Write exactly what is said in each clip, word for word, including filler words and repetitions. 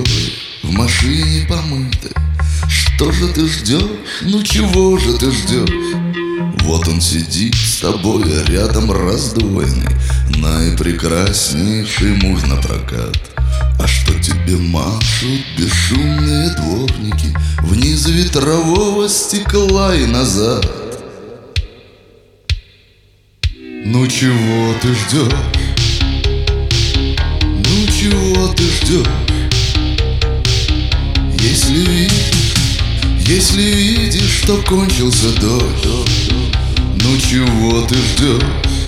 ветровой, в машине помытой. Что же ты ждешь? Ну чего же ты ждешь? Вот он сидит с тобой, а рядом раздвоенный, наипрекраснейший муж на прокат. А что тебе машут бесшумные дворники вниз ветрового стекла и назад? Ну чего ты ждешь? Ну чего ты ждешь? Если видишь, если видишь, что кончился дождь, ну чего ты ждешь?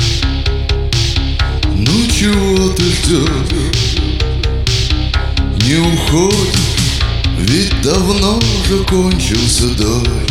Ну чего ты ждешь? Не уходишь, ведь давно уже кончился дождь.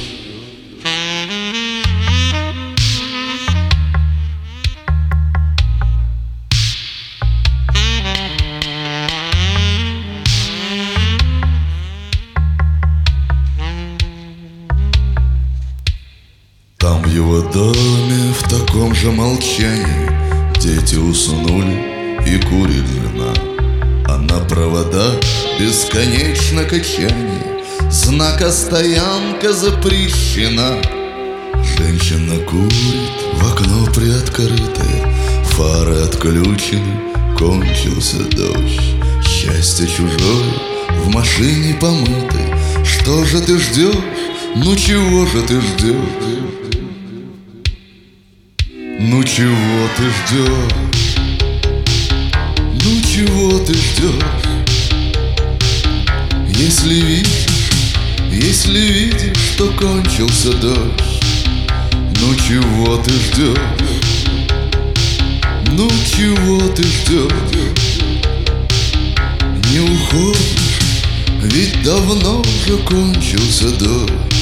Там в его доме, в таком же молчании, дети уснули и курит жена. А на проводах бесконечно качание, знака стоянка запрещена. Женщина курит, в окно приоткрытое, фары отключены, кончился дождь. Счастье чужое в машине помытой. Что же ты ждешь? Ну чего же ты ждешь? Ну чего ты ждешь? Ну чего ты ждешь? Если видишь, если видишь, что кончился дождь, ну чего ты ждешь? Ну чего ты ждешь? Не уходишь, ведь давно уже кончился дождь.